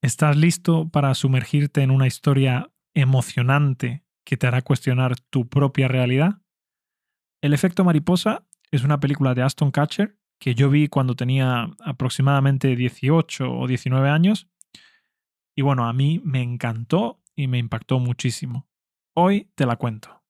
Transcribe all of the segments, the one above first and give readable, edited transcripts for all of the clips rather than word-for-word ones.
¿Estás listo para sumergirte en una historia emocionante que te hará cuestionar tu propia realidad? El efecto mariposa es una película de Aston Kutcher que yo vi cuando tenía aproximadamente 18 o 19 años y bueno, a mí me encantó y me impactó muchísimo. Hoy te la cuento.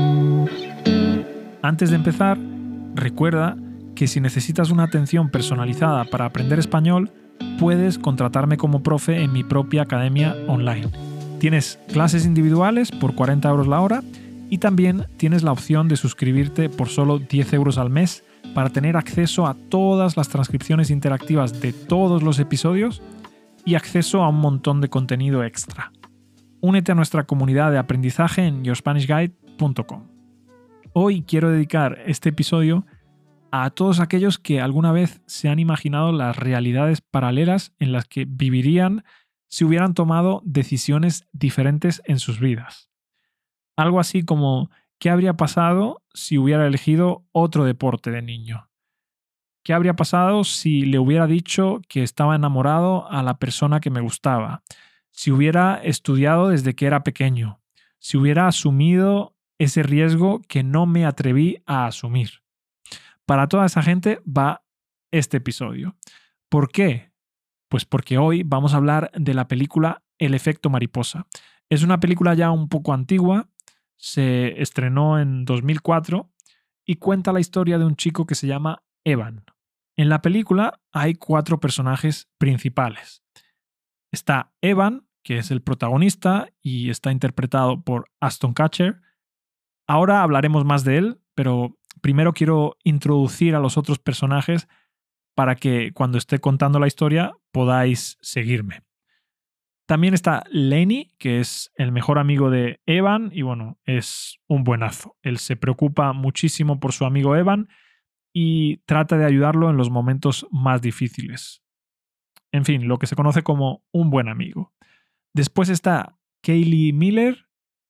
Antes de empezar, recuerda que si necesitas una atención personalizada para aprender español, puedes contratarme como profe en mi propia academia online. Tienes clases individuales por 40 euros la hora y también tienes la opción de suscribirte por solo 10 euros al mes para tener acceso a todas las transcripciones interactivas de todos los episodios y acceso a un montón de contenido extra. Únete a nuestra comunidad de aprendizaje en yourspanishguide.com. Hoy quiero dedicar este episodio a todos aquellos que alguna vez se han imaginado las realidades paralelas en las que vivirían si hubieran tomado decisiones diferentes en sus vidas. Algo así como, ¿qué habría pasado si hubiera elegido otro deporte de niño? ¿Qué habría pasado si le hubiera dicho que estaba enamorado a la persona que me gustaba? Si hubiera estudiado desde que era pequeño? Si hubiera asumido ese riesgo que no me atreví a asumir. Para toda esa gente va este episodio. ¿Por qué? Pues porque hoy vamos a hablar de la película El efecto mariposa. Es una película ya un poco antigua, se estrenó en 2004 y cuenta la historia de un chico que se llama Evan. En la película hay 4 personajes principales. Está Evan, que es el protagonista y está interpretado por Aston Kutcher. Ahora hablaremos más de él, pero primero quiero introducir a los otros personajes para que cuando esté contando la historia podáis seguirme. También está Lenny, que es el mejor amigo de Evan y bueno, es un buenazo. Él se preocupa muchísimo por su amigo Evan y trata de ayudarlo en los momentos más difíciles. En fin, lo que se conoce como un buen amigo. Después está Kaylee Miller,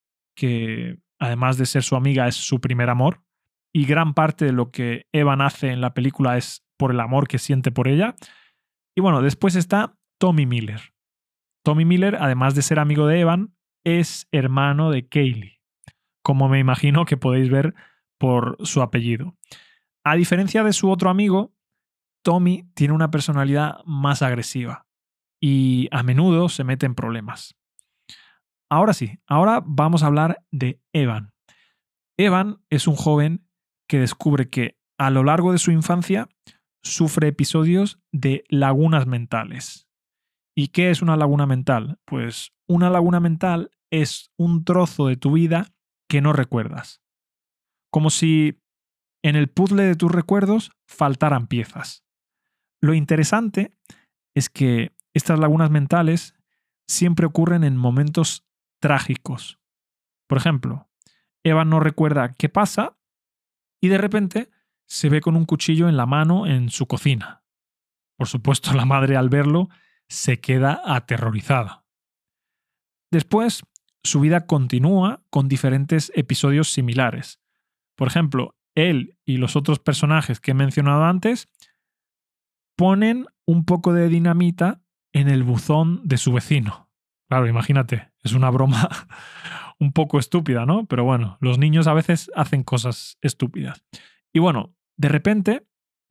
que además de ser su amiga es su primer amor, y gran parte de lo que Evan hace en la película es por el amor que siente por ella. Y bueno, después está Tommy Miller. Tommy Miller, además de ser amigo de Evan, es hermano de Kaylee, como me imagino que podéis ver por su apellido. A diferencia de su otro amigo, Tommy tiene una personalidad más agresiva y a menudo se mete en problemas. Ahora sí, ahora vamos a hablar de Evan. Evan es un joven que descubre que a lo largo de su infancia sufre episodios de lagunas mentales. ¿Y qué es una laguna mental? Pues una laguna mental es un trozo de tu vida que no recuerdas. Como si en el puzzle de tus recuerdos faltaran piezas. Lo interesante es que estas lagunas mentales siempre ocurren en momentos trágicos. Por ejemplo, Evan no recuerda qué pasa y de repente se ve con un cuchillo en la mano en su cocina. Por supuesto, la madre al verlo se queda aterrorizada. Después, su vida continúa con diferentes episodios similares. Por ejemplo, él y los otros personajes que he mencionado antes ponen un poco de dinamita en el buzón de su vecino. Claro, imagínate, es una broma un poco estúpida, ¿no? Pero bueno, los niños a veces hacen cosas estúpidas. Y bueno, de repente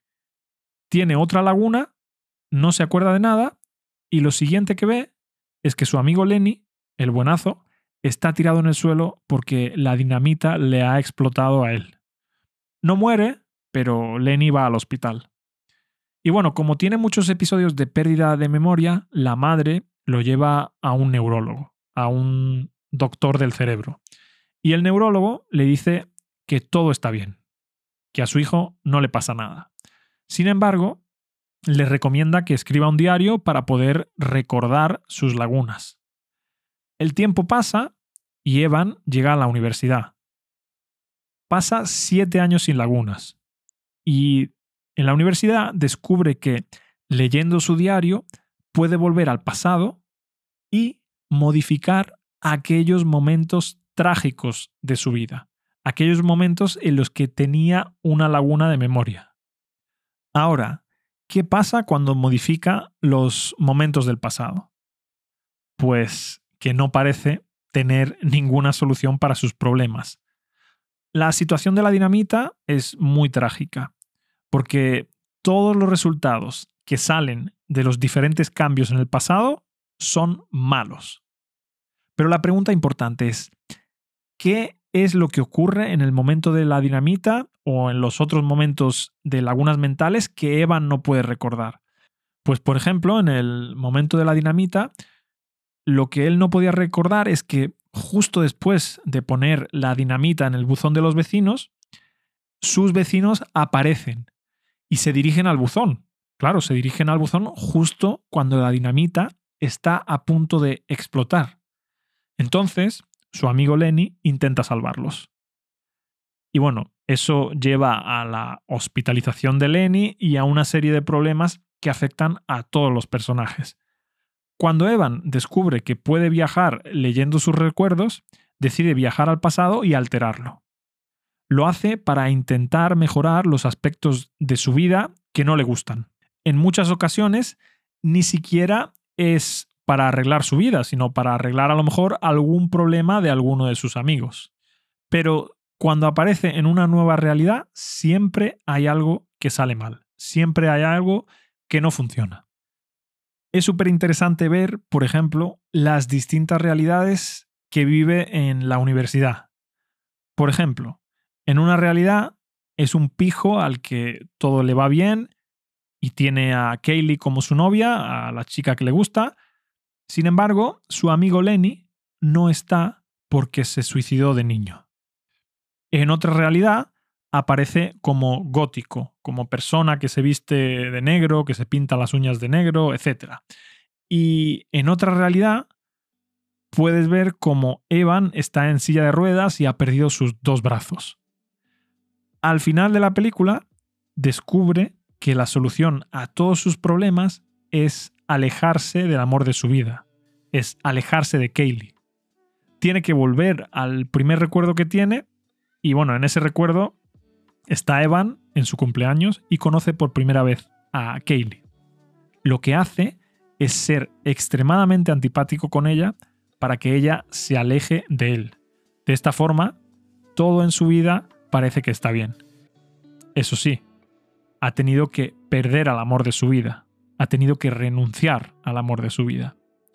tiene otra laguna, no se acuerda de nada y lo siguiente que ve es que su amigo Lenny, el buenazo, está tirado en el suelo porque la dinamita le ha explotado a él. No muere, pero Lenny va al hospital. Y bueno, como tiene muchos episodios de pérdida de memoria, la madre lo lleva a un neurólogo, a un doctor del cerebro. Y el neurólogo le dice que todo está bien, que a su hijo no le pasa nada. Sin embargo, le recomienda que escriba un diario para poder recordar sus lagunas. El tiempo pasa y Evan llega a la universidad. Pasa 7 años sin lagunas y en la universidad descubre que, leyendo su diario, puede volver al pasado y modificar aquellos momentos trágicos de su vida, aquellos momentos en los que tenía una laguna de memoria. Ahora, ¿qué pasa cuando modifica los momentos del pasado? pues que no parece tener ninguna solución para sus problemas. La situación de la dinamita es muy trágica, porque todos los resultados que salen de los diferentes cambios en el pasado son malos. Pero la pregunta importante es, ¿qué es lo que ocurre en el momento de la dinamita o en los otros momentos de lagunas mentales que Evan no puede recordar? Pues, por ejemplo, en el momento de la dinamita, lo que él no podía recordar es que justo después de poner la dinamita en el buzón de los vecinos, sus vecinos aparecen y se dirigen al buzón. Claro, se dirigen al buzón justo cuando la dinamita está a punto de explotar. Entonces, su amigo Lenny intenta salvarlos. Y bueno, eso lleva a la hospitalización de Lenny y a una serie de problemas que afectan a todos los personajes. Cuando Evan descubre que puede viajar leyendo sus recuerdos, decide viajar al pasado y alterarlo. Lo hace para intentar mejorar los aspectos de su vida que no le gustan. En muchas ocasiones, ni siquiera es para arreglar su vida, sino para arreglar a lo mejor algún problema de alguno de sus amigos. Pero cuando aparece en una nueva realidad, siempre hay algo que sale mal. Siempre hay algo que no funciona. Es súper interesante ver, por ejemplo, las distintas realidades que vive en la universidad. Por ejemplo, en una realidad es un pijo al que todo le va bien y tiene a Kaylee como su novia, a la chica que le gusta. Sin embargo, su amigo Lenny no está porque se suicidó de niño. En otra realidad aparece como gótico, como persona que se viste de negro, que se pinta las uñas de negro, etc. Y en otra realidad puedes ver como Evan está en silla de ruedas y ha perdido sus 2 brazos. Al final de la película, descubre que la solución a todos sus problemas es alejarse del amor de su vida, es alejarse de Kaylee. Tiene que volver al primer recuerdo que tiene y bueno, en ese recuerdo está Evan en su cumpleaños y conoce por primera vez a Kaylee. Lo que hace es ser extremadamente antipático con ella para que ella se aleje de él. De esta forma, todo en su vida parece que está bien. Eso sí, ha tenido que perder al amor de su vida. Ha tenido que renunciar al amor de su vida.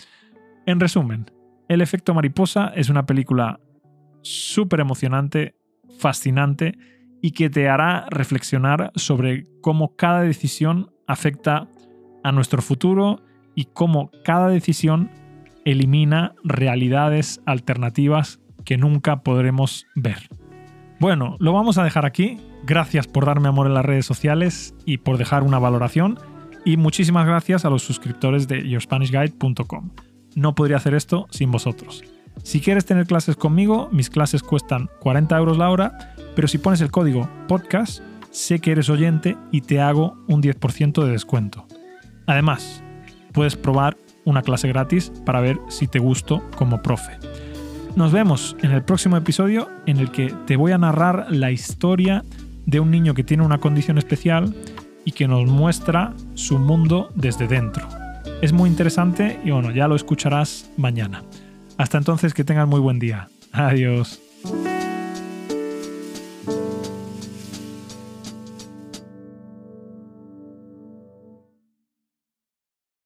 En resumen, El efecto mariposa es una película súper emocionante, fascinante y que te hará reflexionar sobre cómo cada decisión afecta a nuestro futuro y cómo cada decisión elimina realidades alternativas que nunca podremos ver. Bueno, lo vamos a dejar aquí. Gracias por darme amor en las redes sociales y por dejar una valoración. Y muchísimas gracias a los suscriptores de yourspanishguide.com. No podría hacer esto sin vosotros. Si quieres tener clases conmigo, mis clases cuestan 40 € la hora, pero si pones el código podcast, sé que eres oyente y te hago un 10% de descuento. Además, puedes probar una clase gratis para ver si te gusto como profe. Nos vemos en el próximo episodio en el que te voy a narrar la historia de un niño que tiene una condición especial y que nos muestra su mundo desde dentro. Es muy interesante y bueno, ya lo escucharás mañana. Hasta entonces, que tengas muy buen día. Adiós.